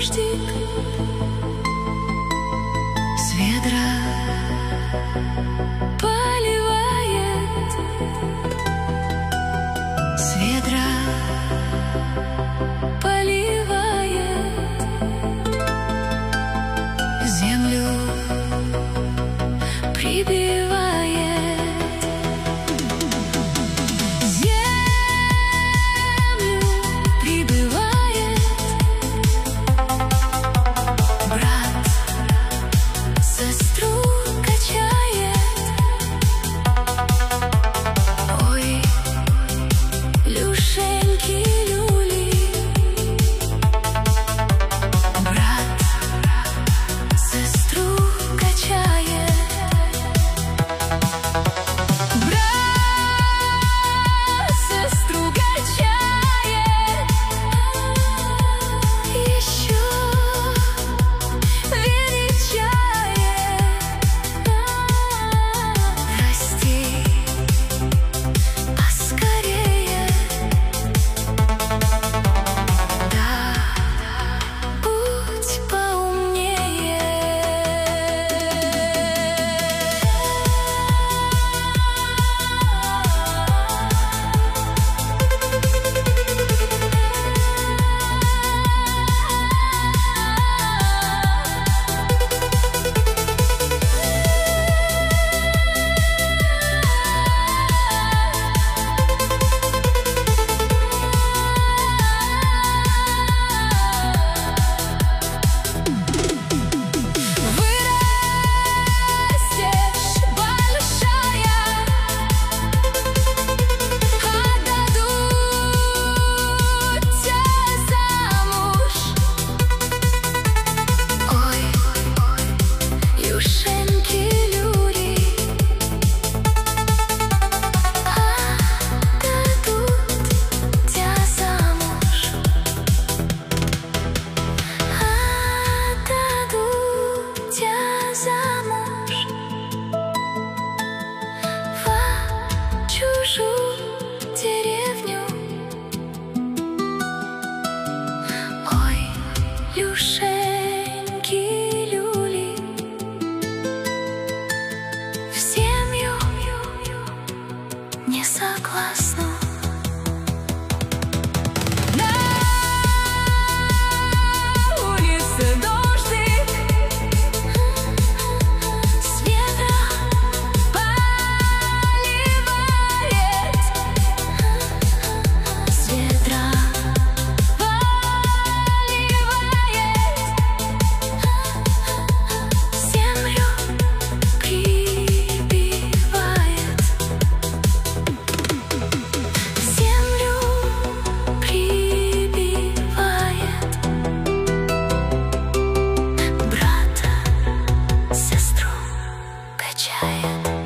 дождик с ведра поливает, с ведра поливает землю, прибивает землю, прибивает брат, сестру качает. Ой, люшеньки, люли, брат, сестру качает. Брат, сестру качает. Еще величает. Расти поскорее. Да, будь поумнее. Вырастешь большая, отдадут тебя замуж. Ой, люшеньки, люли, отдадут тебя замуж. Отдадут тебя замуж в чужую деревню. Ой, люшеньки, люли, в семью не согласна. На улице дождик, с ведра поливает, с ведра поливает землю, прибивает землю, прибивает брата, сестру качает.